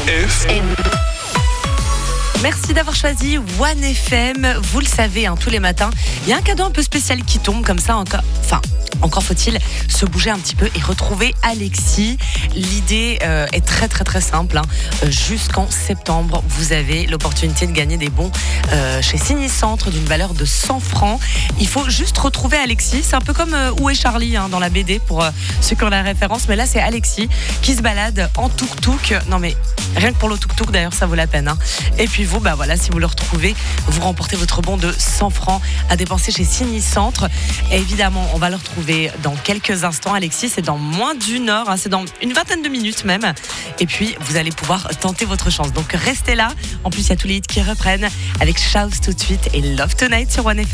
FM. Merci d'avoir choisi One FM. Vous le savez, tous les matins, il y a un cadeau un peu spécial qui tombe comme ça. Encore faut-il se bouger un petit peu et retrouver Alexis. L'idée est très très très simple. Jusqu'en septembre, vous avez l'opportunité de gagner des bons chez Ciné-Centre d'une valeur de 100 francs. Il faut juste retrouver Alexis. C'est un peu comme Où est Charlie dans la BD pour ceux qui ont la référence. Mais là, c'est Alexis qui se balade en tuk-tuk. Non mais rien que pour le tuk-tuk, d'ailleurs, ça vaut la peine. Et puis vous, si vous le retrouvez, vous remportez votre bon de 100 francs à dépenser chez Ciné-Centre. Et évidemment, on va le retrouver dans quelques instants. Alexis, c'est dans moins d'une heure, c'est dans une vingtaine de minutes même. Et puis, vous allez pouvoir tenter votre chance. Donc, restez là. En plus, il y a tous les hits qui reprennent avec Shout tout de suite et Love Tonight sur One FM.